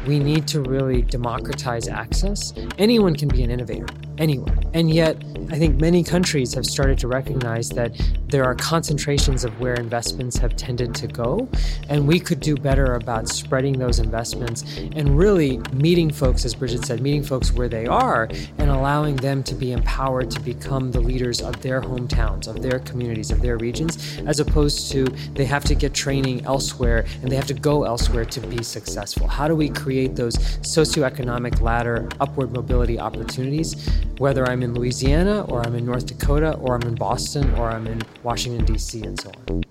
we need to really democratize access. Anyone can be an innovator, anywhere. And yet, I think many countries have started to recognize that there are concentrations of where investments have tended to go, and we could do better about spreading those investments and really meeting folks, as Bridget said, meeting folks where they are and allowing them to be empowered to become the leaders of their hometowns, of their communities, of their regions, as opposed to they have to get training elsewhere and they have to go elsewhere to be successful. How do we create those socioeconomic ladder upward mobility opportunities, whether I'm in Louisiana or I'm in North Dakota or I'm in Boston or I'm in Washington, D.C. and so on.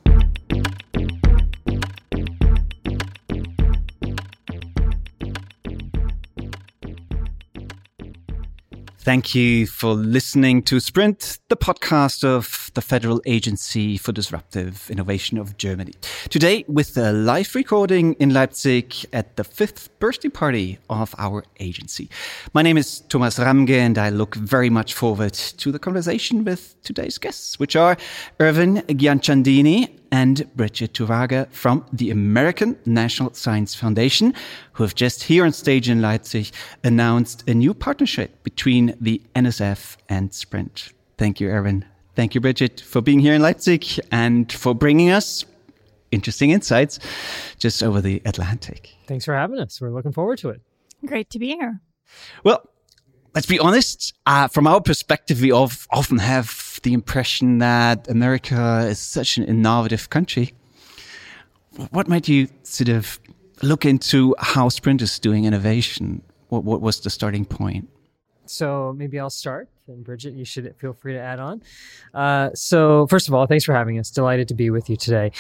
Thank you for listening to Sprint, the podcast of the Federal Agency for Disruptive Innovation of Germany. Today, with a live recording in Leipzig at the 5th birthday party of our agency. My name is Thomas Ramge, and I look very much forward to the conversation with today's guests, which are Erwin Ghianciandini and Bridget Tuwaga from the American National Science Foundation, who have just here on stage in Leipzig announced a new partnership between the NSF and Sprint. Thank you, Erwin. Thank you, Bridget, for being here in Leipzig and for bringing us interesting insights just over the Atlantic. Thanks for having us. We're looking forward to it. Great to be here. Well, let's be honest. From our perspective, we often have the impression that America is such an innovative country. What might you sort of look into how Sprint is doing innovation? What was the starting point? So maybe I'll start, and Bridget, you should feel free to add on. So first of all, thanks for having us. Delighted to be with you today.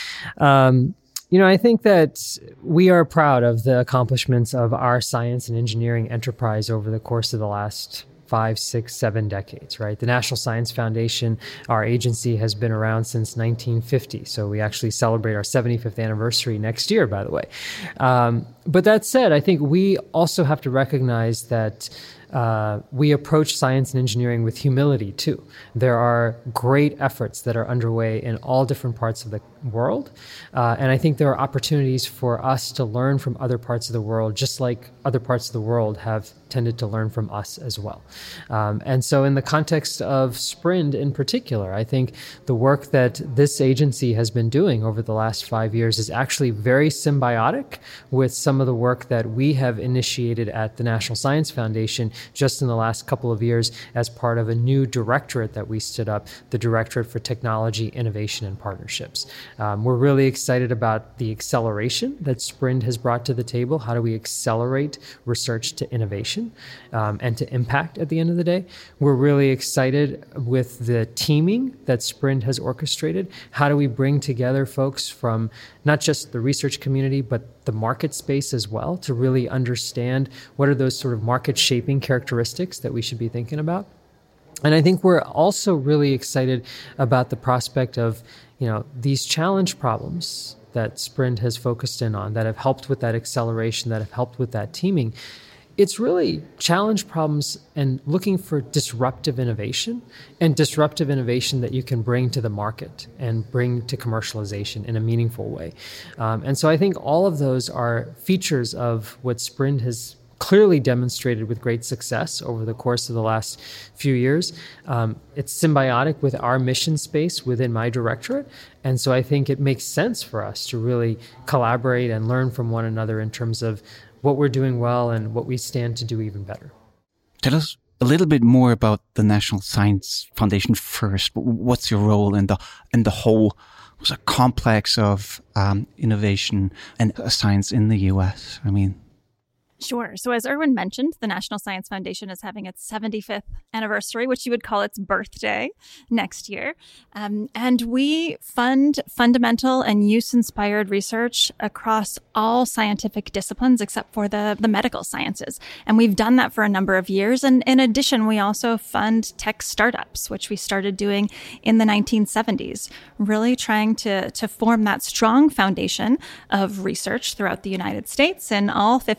I think that we are proud of the accomplishments of our science and engineering enterprise over the course of the last 5, 6, 7 decades, right? The National Science Foundation, our agency, has been around since 1950. So we actually celebrate our 75th anniversary next year, by the way. But that said, I think we also have to recognize that we approach science and engineering with humility too. There are great efforts that are underway in all different parts of the world. And I think there are opportunities for us to learn from other parts of the world, just like other parts of the world have tended to learn from us as well. And so in the context of Sprint in particular, I think the work that this agency has been doing over the last 5 years is actually very symbiotic with some of the work that we have initiated at the National Science Foundation just in the last couple of years as part of a new directorate that we stood up, the Directorate for Technology, Innovation, and Partnerships. We're really excited about the acceleration that Sprint has brought to the table. How do we accelerate research to innovation and to impact at the end of the day? We're really excited with the teaming that Sprint has orchestrated. How do we bring together folks from not just the research community, but the market space as well to really understand what are those sort of market shaping characteristics that we should be thinking about? And I think we're also really excited about the prospect of, these challenge problems that Sprint has focused in on, that have helped with that acceleration, that have helped with that teaming. It's really challenge problems and looking for disruptive innovation that you can bring to the market and bring to commercialization in a meaningful way. And so I think all of those are features of what Sprint has clearly demonstrated with great success over the course of the last few years. It's symbiotic with our mission space within my directorate. And so I think it makes sense for us to really collaborate and learn from one another in terms of what we're doing well and what we stand to do even better. Tell us a little bit more about the National Science Foundation first. What's your role in the whole complex of innovation and science in the U.S.? Sure. So as Erwin mentioned, the National Science Foundation is having its 75th anniversary, which you would call its birthday next year. And we fund fundamental and use-inspired research across all scientific disciplines except for the medical sciences. And we've done that for a number of years. And in addition, we also fund tech startups, which we started doing in the 1970s, really trying to form that strong foundation of research throughout the United States and all 50 states.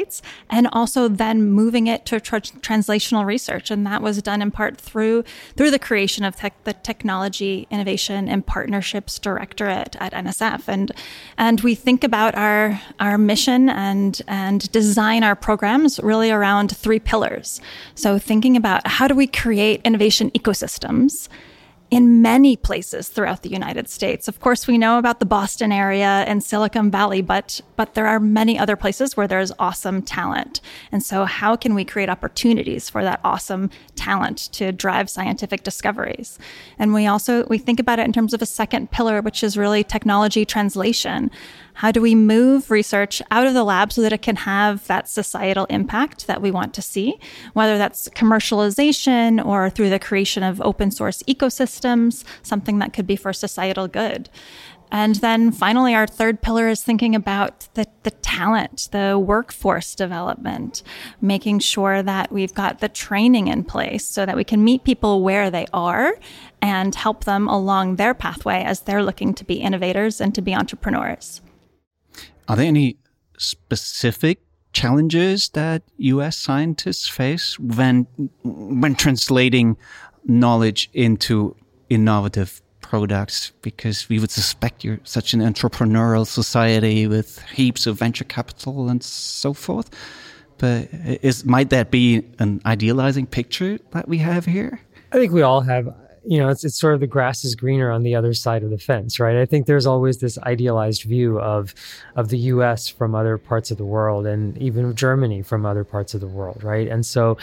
States, and also then moving it to translational research. And that was done in part through the creation of the Technology Innovation and Partnerships Directorate at NSF. And we think about our mission and design our programs really around 3 pillars. So thinking about how do we create innovation ecosystems in many places throughout the United States. Of course, we know about the Boston area and Silicon Valley, but there are many other places where there's awesome talent. And so how can we create opportunities for that awesome talent to drive scientific discoveries? And we think about it in terms of a second pillar, which is really technology translation. How do we move research out of the lab so that it can have that societal impact that we want to see, whether that's commercialization or through the creation of open source ecosystems, something that could be for societal good. And then finally, our third pillar is thinking about the talent, the workforce development, making sure that we've got the training in place so that we can meet people where they are and help them along their pathway as they're looking to be innovators and to be entrepreneurs. Are there any specific challenges that U.S. scientists face when translating knowledge into innovative products? Because we would suspect you're such an entrepreneurial society with heaps of venture capital and so forth. But might that be an idealizing picture that we have here? I think we all have. It's sort of the grass is greener on the other side of the fence, right? I think there's always this idealized view of the U.S. from other parts of the world, and even Germany from other parts of the world, right? And so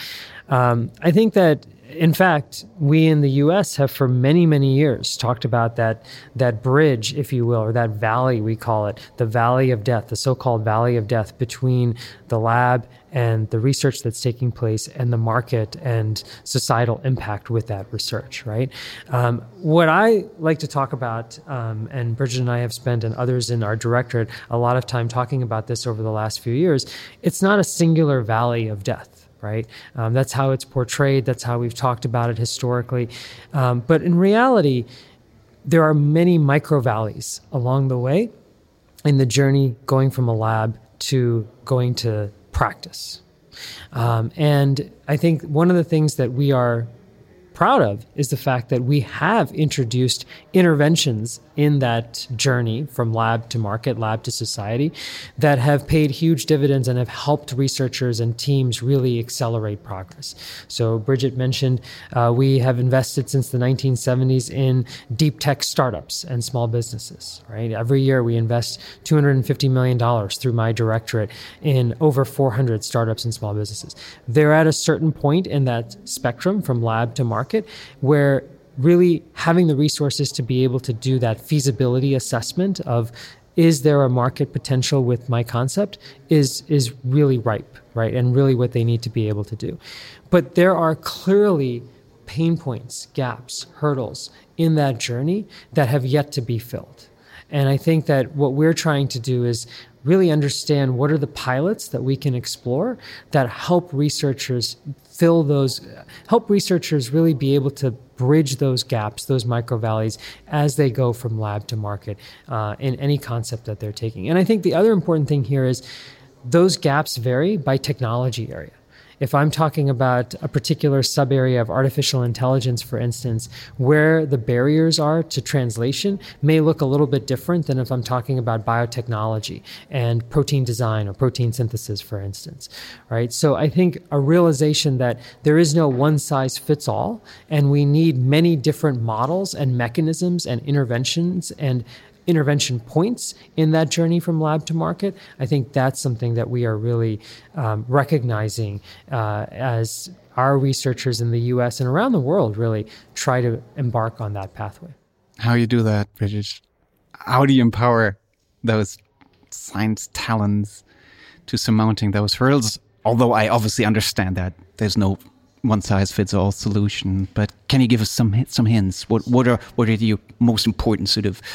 I think that, in fact, we in the U.S. have for many, many years talked about that bridge, if you will, or that valley, we call it, the valley of death, the so-called valley of death between the lab and the research that's taking place and the market and societal impact with that research, right? What I like to talk about, and Bridget and I have spent, and others in our directorate, a lot of time talking about this over the last few years, it's not a singular valley of death, right? That's how it's portrayed. That's how we've talked about it historically. But in reality, there are many micro valleys along the way in the journey going from a lab to going to practice. And I think one of the things that we are proud of is the fact that we have introduced interventions in that journey from lab to market, lab to society, that have paid huge dividends and have helped researchers and teams really accelerate progress. So Bridget mentioned we have invested since the 1970s in deep tech startups and small businesses, right? Every year we invest $250 million through my directorate in over 400 startups and small businesses. They're at a certain point in that spectrum from lab to market where really having the resources to be able to do that feasibility assessment of, is there a market potential with my concept, is really ripe, right? And really what they need to be able to do. But there are clearly pain points, gaps, hurdles in that journey that have yet to be filled. And I think that what we're trying to do is really understand what are the pilots that we can explore that help researchers fill those, help researchers really be able to bridge those gaps, those micro valleys, as they go from lab to market in any concept that they're taking. And I think the other important thing here is those gaps vary by technology area. If I'm talking about a particular sub-area of artificial intelligence, for instance, where the barriers are to translation may look a little bit different than if I'm talking about biotechnology and protein design or protein synthesis, for instance, right? So I think a realization that there is no one-size-fits-all, and we need many different models and mechanisms and interventions and intervention points in that journey from lab to market. I think that's something that we are really recognizing as our researchers in the US and around the world really try to embark on that pathway. How you do that, Bridget? How do you empower those science talents to surmounting those hurdles? Although I obviously understand that there's no one-size-fits-all solution, but can you give us some hints? What are the most important sort of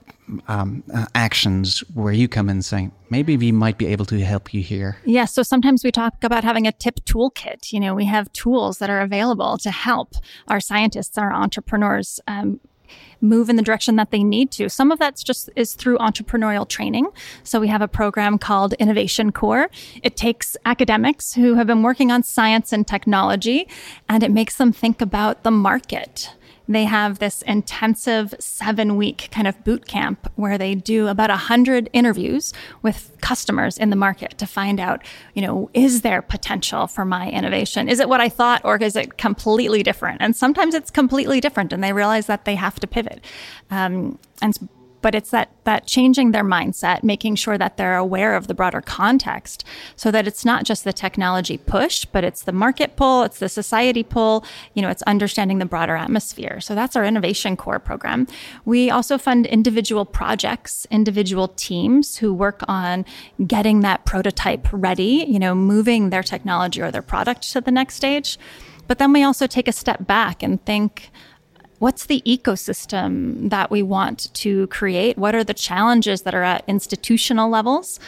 actions where you come in saying, maybe we might be able to help you here? Yeah, so sometimes we talk about having a tip toolkit. We have tools that are available to help our scientists, our entrepreneurs, move in the direction that they need to. Some of that's just is through entrepreneurial training. So we have a program called Innovation Core. It takes academics who have been working on science and technology, and it makes them think about the market. They have this intensive 7-week kind of boot camp where they do about 100 interviews with customers in the market to find out, is there potential for my innovation? Is it what I thought, or is it completely different? And sometimes it's completely different, and they realize that they have to pivot. But it's that changing their mindset, making sure that they're aware of the broader context so that it's not just the technology push, but it's the market pull, it's the society pull, it's understanding the broader atmosphere. So that's our Innovation Core program. We also fund individual projects, individual teams who work on getting that prototype ready, moving their technology or their product to the next stage. But then we also take a step back and think, what's the ecosystem that we want to create? What are the challenges that are at institutional levels?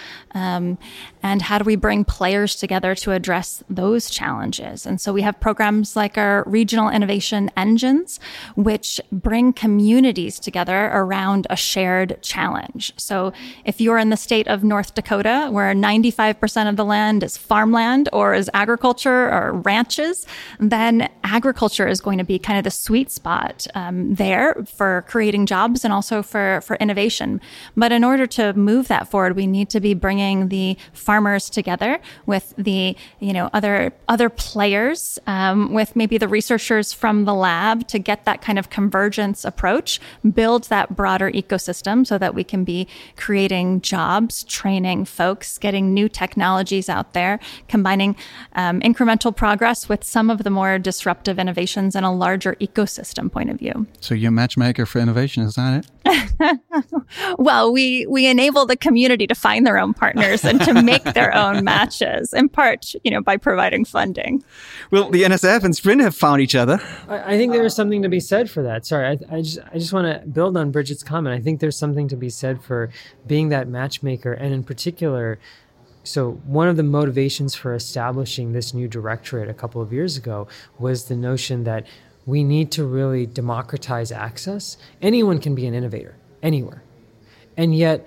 And how do we bring players together to address those challenges? And so we have programs like our regional innovation engines, which bring communities together around a shared challenge. So if you're in the state of North Dakota, where 95% of the land is farmland or is agriculture or ranches, then agriculture is going to be kind of the sweet spot there for creating jobs and also for innovation. But in order to move that forward, we need to be bringing the farmers together with the other players, with maybe the researchers from the lab to get that kind of convergence approach, build that broader ecosystem so that we can be creating jobs, training folks, getting new technologies out there, combining incremental progress with some of the more disruptive innovations in a larger ecosystem point of view. So you're a matchmaker for innovation, is that it? Well, we enable the community to find their own partners and to make their own matches, in part, by providing funding. Well, the NSF and Sprint have found each other. I think there is something to be said for that. Sorry, I just want to build on Bridget's comment. I think there's something to be said for being that matchmaker, and in particular, so one of the motivations for establishing this new directorate a couple of years ago was the notion that we need to really democratize access. Anyone can be an innovator, anywhere. And yet,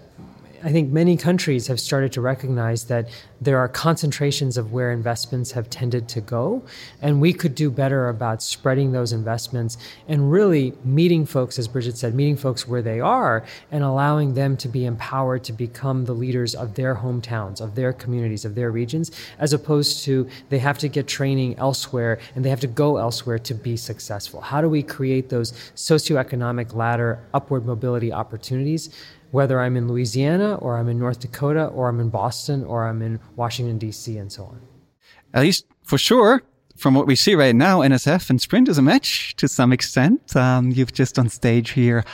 I think many countries have started to recognize that there are concentrations of where investments have tended to go, and we could do better about spreading those investments and really meeting folks, as Bridget said, meeting folks where they are and allowing them to be empowered to become the leaders of their hometowns, of their communities, of their regions, as opposed to they have to get training elsewhere and they have to go elsewhere to be successful. How do we create those socioeconomic ladder upward mobility opportunities, whether I'm in Louisiana or I'm in North Dakota or I'm in Boston or I'm in Washington, D.C. and so on? At least for sure, from what we see right now, NSF and Sprint is a match to some extent. You've just on stage here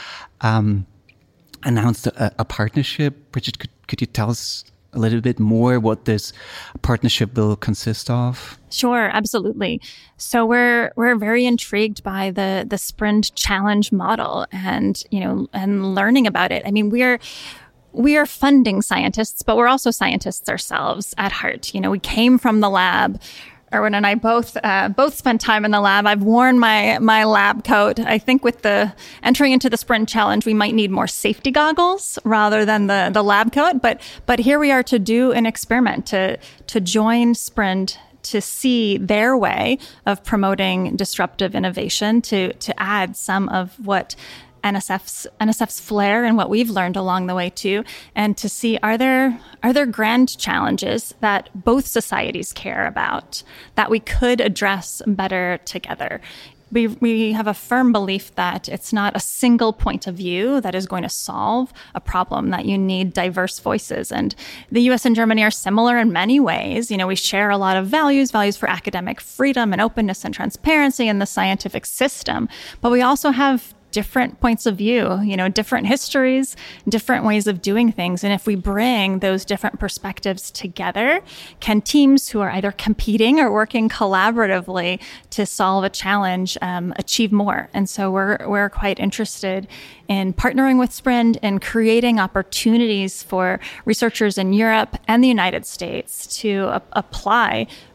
announced a partnership. Bridget, could you tell us a little bit more what this partnership will consist of? Sure, absolutely. So we're very intrigued by the Sprint Challenge model and learning about it. I mean, we are funding scientists, but we're also scientists ourselves at heart. We came from the lab. Erwin and I both spent time in the lab. I've worn my lab coat. I think with the entering into the Sprint Challenge, we might need more safety goggles rather than the lab coat. But here we are to do an experiment, to join Sprint, to see their way of promoting disruptive innovation, to add some of what NSF's flair and what we've learned along the way too, and to see are there grand challenges that both societies care about that we could address better together. We have a firm belief that it's not a single point of view that is going to solve a problem, that you need diverse voices. And the US and Germany are similar in many ways. We share a lot of values for academic freedom and openness and transparency in the scientific system, but we also have different points of view, different histories, different ways of doing things. And if we bring those different perspectives together, can teams who are either competing or working collaboratively to solve a challenge achieve more? And so we're quite interested in partnering with Sprint and creating opportunities for researchers in Europe and the United States to apply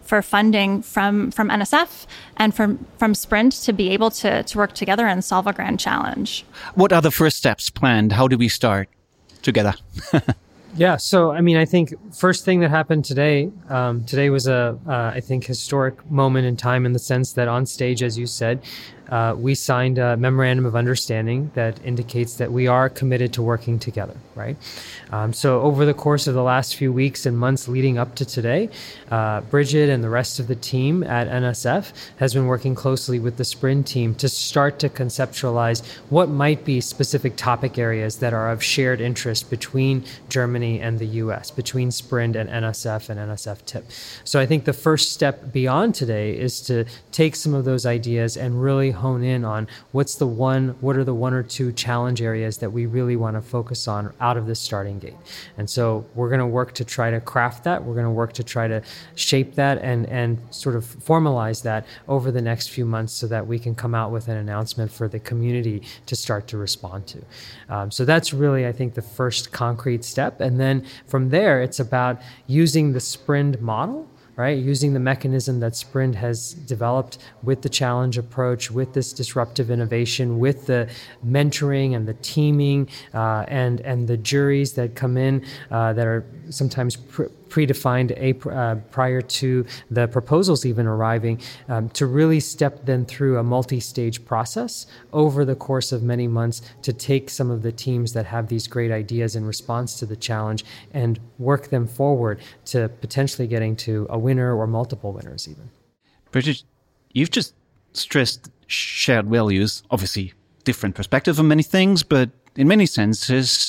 for funding from NSF and from Sprint to be able to work together and solve a grand challenge. What are the first steps planned? How do we start together? Yeah. So, I mean, I think first thing that happened today was I think, historic moment in time in the sense that on stage, as you said, we signed a memorandum of understanding that indicates that we are committed to working together, right? So over the course of the last few weeks and months leading up to today, Bridget and the rest of the team at NSF has been working closely with the Sprint team to start to conceptualize what might be specific topic areas that are of shared interest between Germany and the US, between Sprint and NSF TIP. So I think the first step beyond today is to take some of those ideas and really hone in on what are the one or two challenge areas that we really want to focus on out of this starting gate. And so we're going to work to try to craft that. We're going to work to try to shape that and sort of formalize that over the next few months so that we can come out with an announcement for the community to start to respond to. So that's really, I think, the first concrete step. And then from there, it's about using the Sprint model, right? Using the mechanism that Sprint has developed with the challenge approach, with this disruptive innovation, with the mentoring and the teaming and the juries that come in that are sometimes predefined prior to the proposals even arriving, to really step then through a multi-stage process over the course of many months to take some of the teams that have these great ideas in response to the challenge and work them forward to potentially getting to a winner or multiple winners even. Bridget, you've just stressed shared values, obviously different perspective on many things, but in many senses,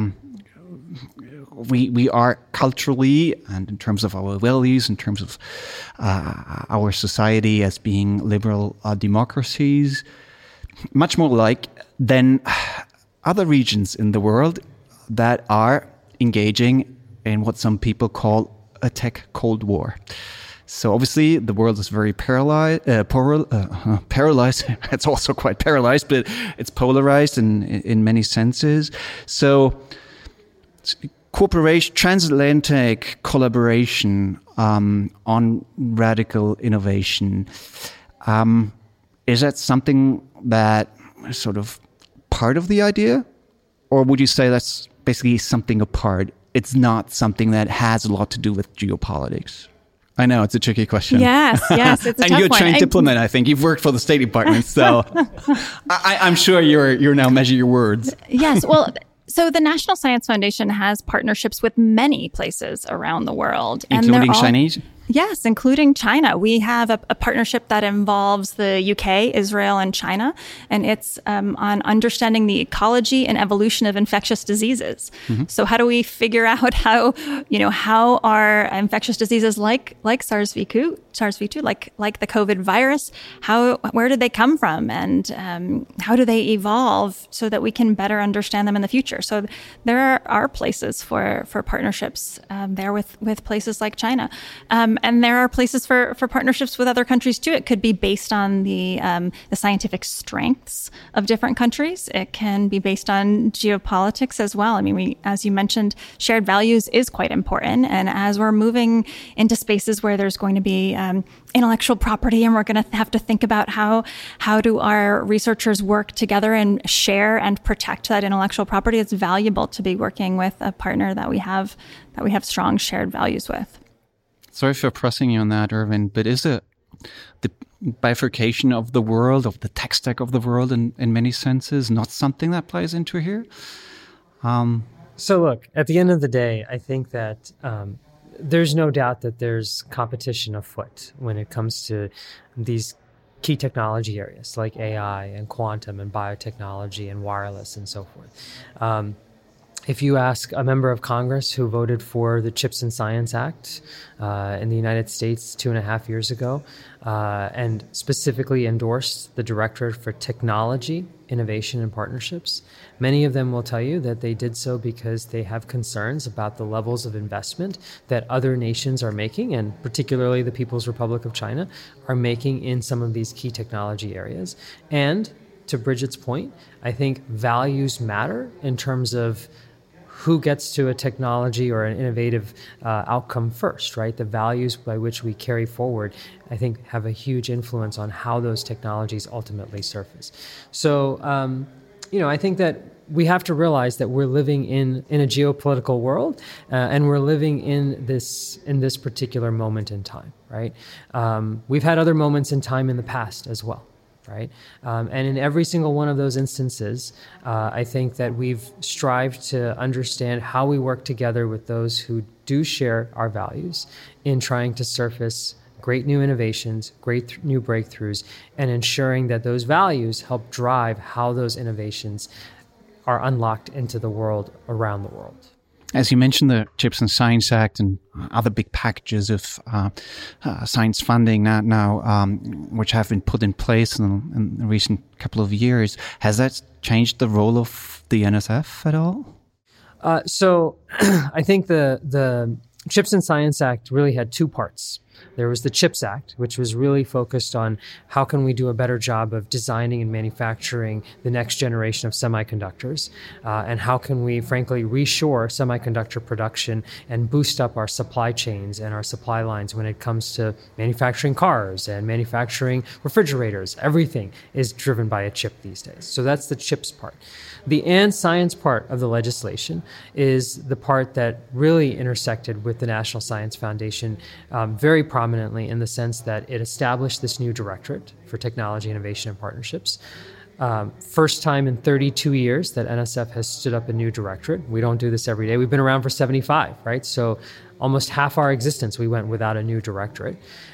we are culturally, and in terms of our values, in terms of our society as being liberal democracies, much more alike than other regions in the world that are engaging in what some people call a tech Cold War. So obviously the world is very paralyzed. It's also quite paralyzed, but it's polarized in many senses. So transatlantic collaboration on radical innovation, is that something that is sort of part of the idea? Or would you say that's basically something apart? It's not something that has a lot to do with geopolitics. I know, it's a tricky question. Yes, it's a and tough one. You're a trained diplomat, I think. You've worked for the State Department, so I'm sure you're now measuring your words. Yes, well, so the National Science Foundation has partnerships with many places around the world. Including Chinese? Yes, including China. We have a partnership that involves the UK, Israel, and China, and it's on understanding the ecology and evolution of infectious diseases. Mm-hmm. So how do we figure out how are infectious diseases like SARS-CoV-2, like the COVID virus, where did they come from, and how do they evolve so that we can better understand them in the future? So there are places for partnerships there with places like China. And there are places for partnerships with other countries too. It could be based on the scientific strengths of different countries. It can be based on geopolitics as well. I mean, as you mentioned, shared values is quite important. And as we're moving into spaces where there's going to be intellectual property, and we're going to have to think about how do our researchers work together and share and protect that intellectual property, it's valuable to be working with a partner that we have strong shared values with. Sorry for pressing you on that, Erwin, but is it the bifurcation of the world, of the tech stack of the world in many senses, not something that plays into here? So look, at the end of the day, I think that there's no doubt that there's competition afoot when it comes to these key technology areas like AI and quantum and biotechnology and wireless and so forth. If you ask a member of Congress who voted for the CHIPS and Science Act in the United States 2.5 years ago and specifically endorsed the Directorate for Technology, Innovation, and Partnerships, many of them will tell you that they did so because they have concerns about the levels of investment that other nations are making, and particularly the People's Republic of China, are making in some of these key technology areas. And to Bridget's point, I think values matter in terms of who gets to a technology or an innovative outcome first, right? The values by which we carry forward, I think, have a huge influence on how those technologies ultimately surface. So, I think that we have to realize that we're living in a geopolitical world, and we're living in this particular moment in time, right? We've had other moments in time in the past as well. Right? And in every single one of those instances, I think that we've strived to understand how we work together with those who do share our values in trying to surface great new innovations, great new breakthroughs, and ensuring that those values help drive how those innovations are unlocked into the world around the world. As you mentioned, the CHIPS and Science Act and other big packages of science funding now, which have been put in place in the recent couple of years, has that changed the role of the NSF at all? So I think the CHIPS and Science Act really had two parts. There was the CHIPS Act, which was really focused on how can we do a better job of designing and manufacturing the next generation of semiconductors, and how can we, frankly, reshore semiconductor production and boost up our supply chains and our supply lines when it comes to manufacturing cars and manufacturing refrigerators. Everything is driven by a chip these days. So that's the CHIPS part. The and science part of the legislation is the part that really intersected with the National Science Foundation very prominently, in the sense that it established this new directorate for technology, innovation, and partnerships. First time in 32 years that NSF has stood up a new directorate. We don't do this every day. We've been around for 75, right? So almost half our existence we went without a new directorate.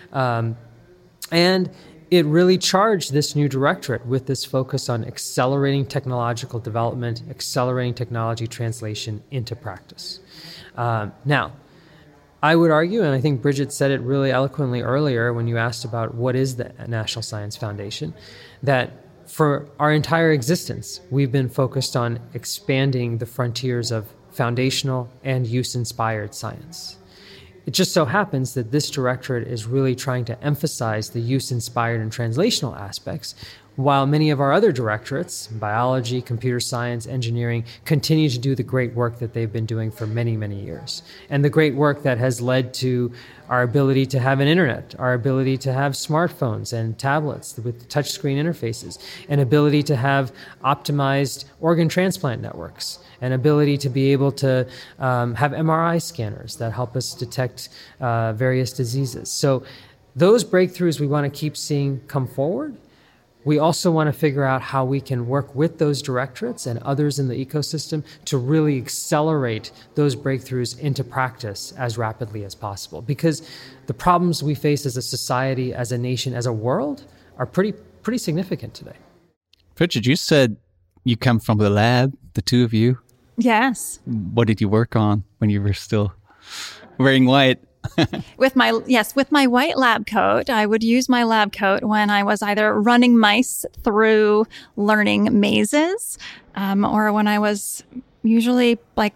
And it really charged this new directorate with this focus on accelerating technological development, accelerating technology translation into practice. Now, I would argue, and I think Bridget said it really eloquently earlier when you asked about what is the National Science Foundation, that for our entire existence, we've been focused on expanding the frontiers of foundational and use-inspired science. It just so happens that this directorate is really trying to emphasize the use-inspired and translational aspects, while many of our other directorates, biology, computer science, engineering, continue to do the great work that they've been doing for many, many years. And the great work that has led to our ability to have an internet, our ability to have smartphones and tablets with touchscreen interfaces, an ability to have optimized organ transplant networks, an ability to be able to have MRI scanners that help us detect various diseases. So those breakthroughs we want to keep seeing come forward. We also want to figure out how we can work with those directorates and others in the ecosystem to really accelerate those breakthroughs into practice as rapidly as possible. Because the problems we face as a society, as a nation, as a world are pretty significant today. Bridget, you said you come from the lab, the two of you. Yes. What did you work on when you were still wearing white? With my white lab coat, I would use my lab coat when I was either running mice through learning mazes, or when I was usually like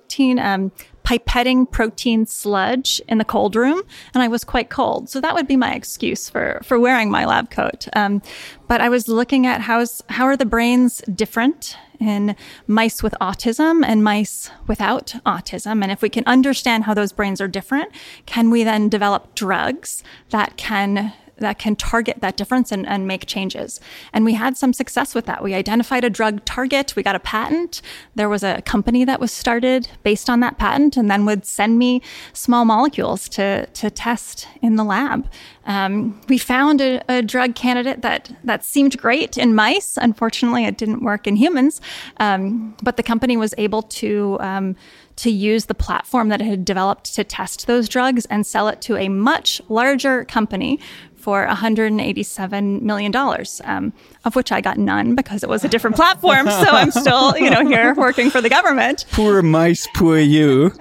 pipetting protein sludge in the cold room, and I was quite cold. So that would be my excuse for wearing my lab coat. But I was looking at how are the brains different in mice with autism and mice without autism. And if we can understand how those brains are different, can we then develop drugs that can target that difference and make changes? And we had some success with that. We identified a drug target. We got a patent. There was a company that was started based on that patent and then would send me small molecules to test in the lab. We found a drug candidate that seemed great in mice. Unfortunately, it didn't work in humans. But the company was able to use the platform that it had developed to test those drugs and sell it to a much larger company for $187 million, of which I got none because it was a different platform. So I'm still, here working for the government. Poor mice, poor you.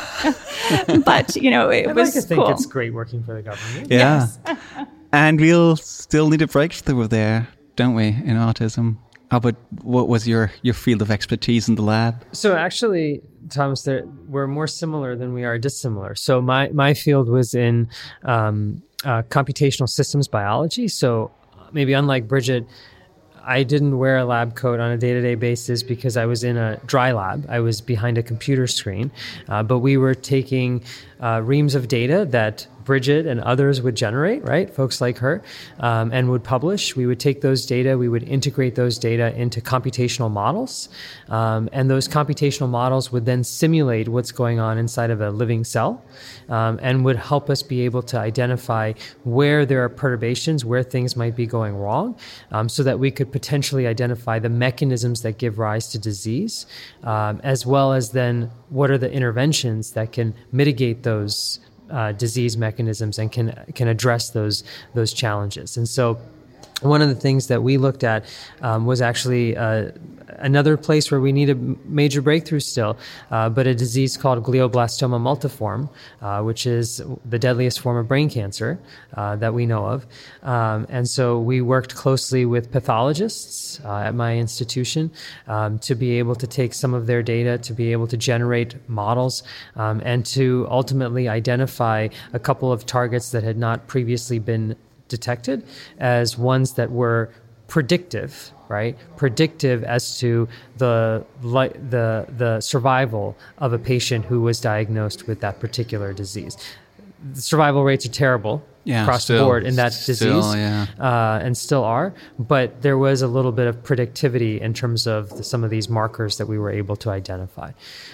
But, it was like to think cool. it's great working for the government. Yeah. Yes. And we'll still need a breakthrough there, don't we, in autism? But what was your field of expertise in the lab? So actually, Thomas, we're more similar than we are dissimilar. So my field was in computational systems biology. So maybe unlike Bridget, I didn't wear a lab coat on a day-to-day basis because I was in a dry lab. I was behind a computer screen, but we were taking reams of data that Bridget and others would generate, right? Folks like her, and would publish. We would take those data, we would integrate those data into computational models, and those computational models would then simulate what's going on inside of a living cell, and would help us be able to identify where there are perturbations, where things might be going wrong, so that we could potentially identify the mechanisms that give rise to disease, as well as then what are the interventions that can mitigate those disease mechanisms and can address those challenges. And so one of the things that we looked at was actually another place where we need a major breakthrough still, but a disease called glioblastoma multiforme, which is the deadliest form of brain cancer that we know of. And so we worked closely with pathologists at my institution to be able to take some of their data, to be able to generate models, and to ultimately identify a couple of targets that had not previously been detected as ones that were predictive, right? Predictive as to the survival of a patient who was diagnosed with that particular disease. The survival rates are terrible across the board in that disease, and still are. But there was a little bit of predictivity in terms of some of these markers that we were able to identify.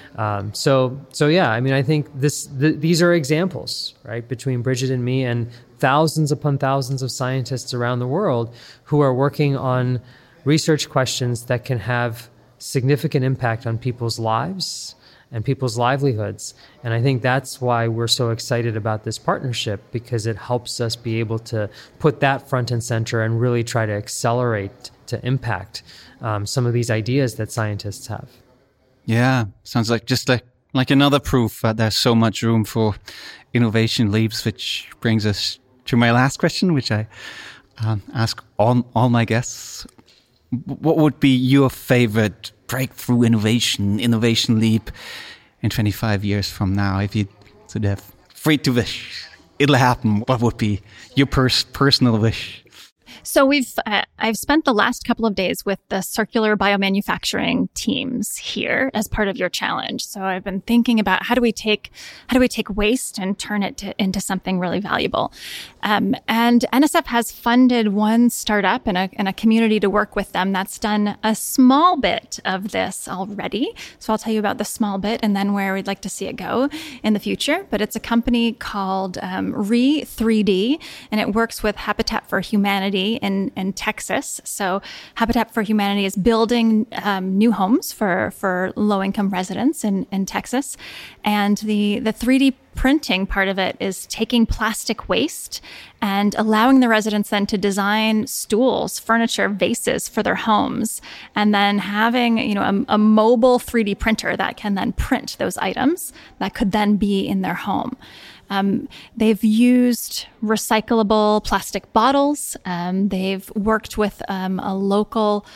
So yeah, I mean, I think these are examples, right, between Bridget and me and thousands upon thousands of scientists around the world who are working on research questions that can have significant impact on people's lives and people's livelihoods. And I think that's why we're so excited about this partnership, because it helps us be able to put that front and center and really try to accelerate to impact some of these ideas that scientists have. Yeah, sounds like just like another proof that there's so much room for innovation leaps, which brings us to my last question, which I ask all my guests. What would be your favorite breakthrough innovation leap in 25 years from now? If you sort of free to wish it'll happen, what would be your personal wish? So I've spent the last couple of days with the circular biomanufacturing teams here as part of your challenge. So I've been thinking about how do we take waste and turn it into something really valuable. And NSF has funded one startup and a community to work with them that's done a small bit of this already. So I'll tell you about the small bit and then where we'd like to see it go in the future. But it's a company called Re3D, and it works with Habitat for Humanity in Texas. So Habitat for Humanity is building new homes for low-income residents in Texas. And the 3D printing part of it is taking plastic waste and allowing the residents then to design stools, furniture, vases for their homes, and then having a mobile 3D printer that can then print those items that could then be in their home. They've used recyclable plastic bottles. They've worked with a local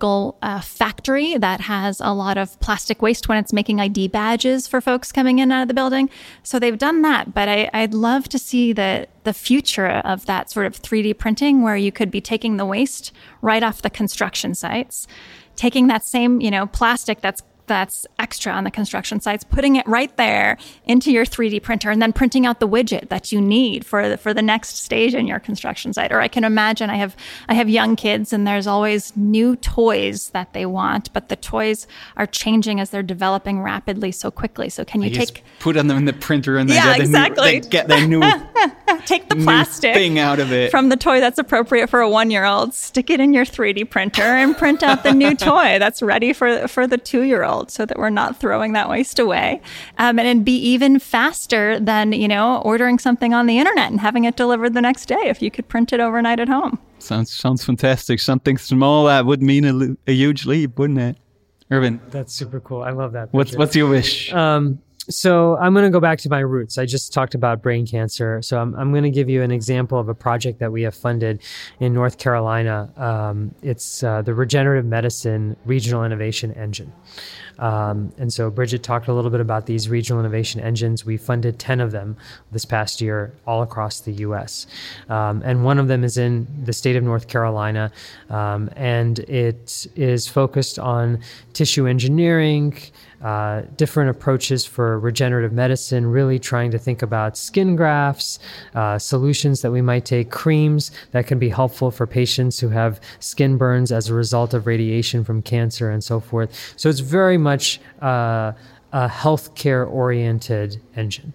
factory that has a lot of plastic waste when it's making ID badges for folks coming in and out of the building. So they've done that, but I'd love to see the future of that sort of 3D printing, where you could be taking the waste right off the construction sites, taking that same plastic that's extra on the construction sites, putting it right there into your 3D printer, and then printing out the widget that you need for the next stage in your construction site. Or I can imagine I have young kids, and there's always new toys that they want, but the toys are changing as they're developing rapidly so quickly. So can you put them in the printer and then get their new take the plastic thing out of it from the toy that's appropriate for a 1-year-old, stick it in your 3D printer, and print out the new toy that's ready for the 2-year-old, so that we're not throwing that waste away. And it'd be even faster than, ordering something on the internet and having it delivered the next day if you could print it overnight at home. Sounds fantastic. Something small that would mean a huge leap, wouldn't it? Erwin. That's super cool. I love that. What's your wish? So I'm going to go back to my roots. I just talked about brain cancer. So I'm going to give you an example of a project that we have funded in North Carolina. It's the Regenerative Medicine Regional Innovation Engine. And so Bridget talked a little bit about these regional innovation engines. We funded 10 of them this past year all across the U.S. And one of them is in the state of North Carolina, and it is focused on tissue engineering, different approaches for regenerative medicine, really trying to think about skin grafts, solutions that we might take, creams that can be helpful for patients who have skin burns as a result of radiation from cancer and so forth. So it's very much a healthcare-oriented engine.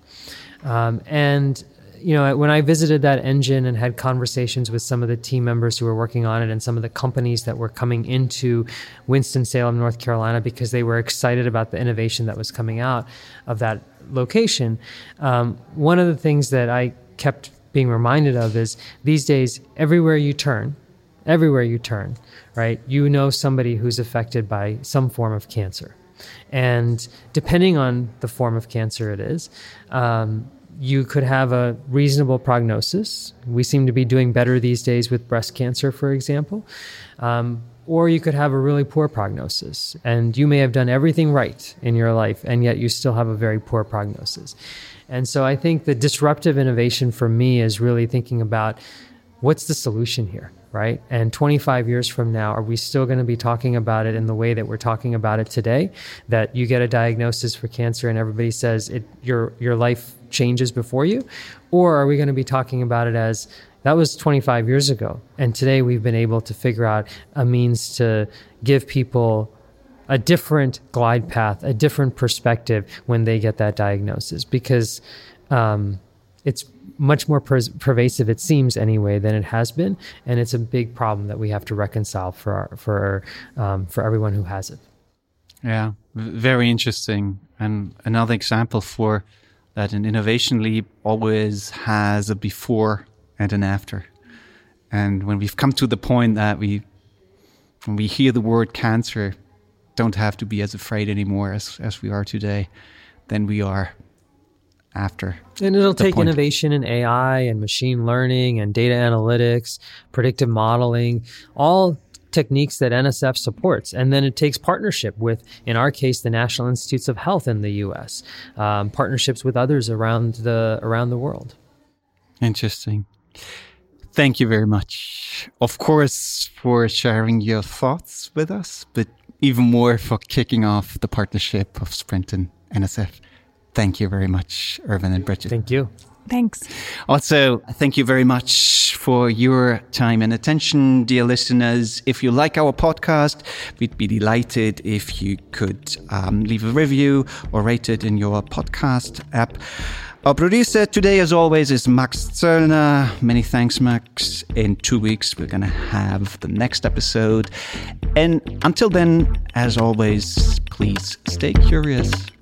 And when I visited that engine and had conversations with some of the team members who were working on it and some of the companies that were coming into Winston-Salem, North Carolina, because they were excited about the innovation that was coming out of that location, one of the things that I kept being reminded of is these days, everywhere you turn, right, somebody who's affected by some form of cancer. And depending on the form of cancer it is, you could have a reasonable prognosis. We seem to be doing better these days with breast cancer, for example. Or you could have a really poor prognosis. And you may have done everything right in your life, and yet you still have a very poor prognosis. And so I think the disruptive innovation for me is really thinking about what's the solution here, right? And 25 years from now, are we still going to be talking about it in the way that we're talking about it today? That you get a diagnosis for cancer and everybody says your life changes before you? Or are we going to be talking about it as that was 25 years ago, and today we've been able to figure out a means to give people a different glide path, a different perspective when they get that diagnosis, because it's much more pervasive, it seems anyway, than it has been, and it's a big problem that we have to reconcile for everyone who has it. Yeah, very interesting. And another example for that, an innovation leap always has a before and an after. And when we've come to the point that when we hear the word cancer, don't have to be as afraid anymore as we are today, then we are after. And it'll take innovation in AI and machine learning and data analytics, predictive modeling, all techniques that NSF supports. And then it takes partnership with, in our case, the National Institutes of Health in the U.S., partnerships with others around the world. Interesting. Thank you very much, of course, for sharing your thoughts with us, but even more for kicking off the partnership of Sprint and NSF. Thank you very much, Erwin and Bridget. Thank you. Thanks. Also, thank you very much for your time and attention, dear listeners. If you like our podcast, we'd be delighted if you could leave a review or rate it in your podcast app. Our producer today, as always, is Max Zöllner. Many thanks, Max. In 2 weeks, we're going to have the next episode. And until then, as always, please stay curious.